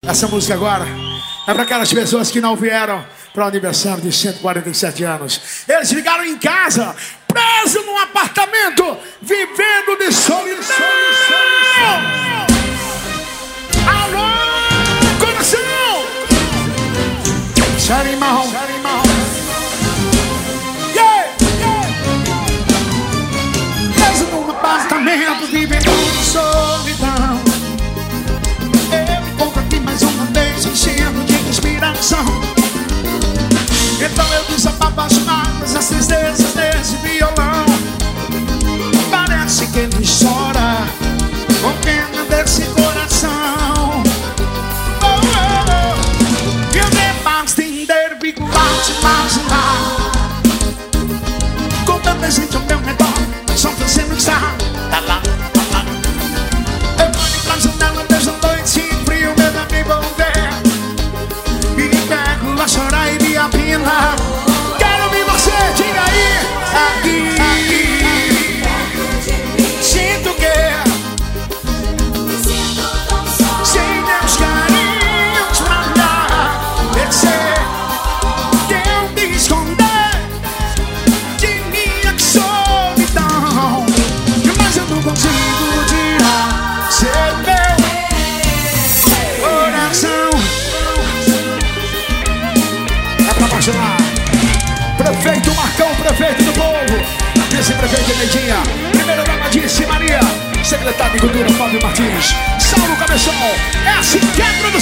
Essa música agora é para aquelas pessoas que não vieram para o aniversário de 147 anos. Eles ficaram em casa, presos num apartamento, vivendo de solidão. Alô, coração! Sério, irmão. Preso num apartamento, vivendo de solidão. Eu me encontro aqui mais uma vez, enchendo de inspiração. Então eu desabafo as mágoas, as tristezas desse violão. Parece que ele chora com pena desse coração. Eu nem basta entender, fico a te imaginar. Com tanta gente ao meu redor, só pensando que está. Tá lá. Eu olho pra janela, vejo a noite frio, medo de me envolver. E pego a chorar e me apina. Quero ouvir você, diga aí. Aqui sinto que sem meus carinhos pra dar. Pensei que eu te esconder de minha solidão, mas eu não consigo tirar seu meu coração. É pra apaixonar. Prefeito Marcão, prefeito do povo. Vice-prefeito Neidinha, primeira dama Disse Maria, secretário de Cultura Fábio Martins, Saulo Cabeção. É assim que é, produção.